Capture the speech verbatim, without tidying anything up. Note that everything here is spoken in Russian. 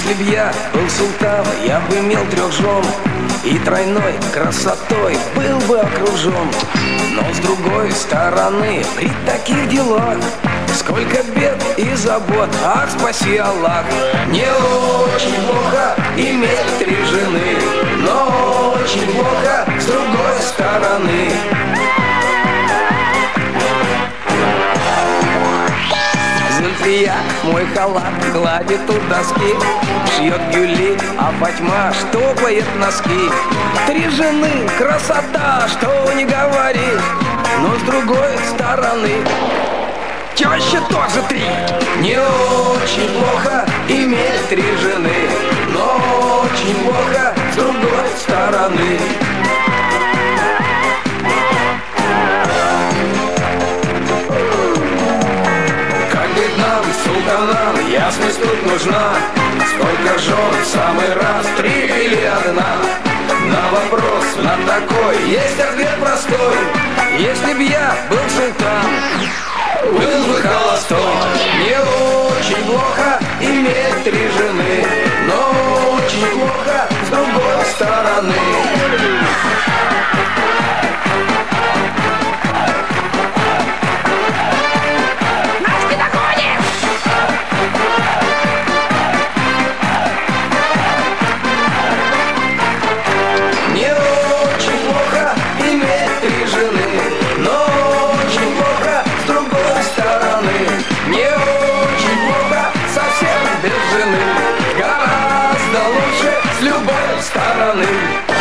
Если б я был султан, я бы имел трех жен и тройной красотой был бы окружен. Но с другой стороны, при таких делах сколько бед и забот, ах, спаси Аллах. Не очень плохо иметь три жены, но очень плохо с другой стороны. Зульфия мой халат гладит у доски, шьет гюли, а Фатьма штопает носки. Три жены, красота, что не говори, но с другой стороны теща тоже три. Не очень плохо иметь три жены, но очень плохо с другой стороны. Султанам ясность тут нужна. Сколько жен в самый раз, три или одна? На вопрос, на такой, есть ответ простой. Если б я был султан, был бы холостой. Не очень плохо иметь три жены, но очень плохо с другой стороны. Гораздо лучше с любой стороны.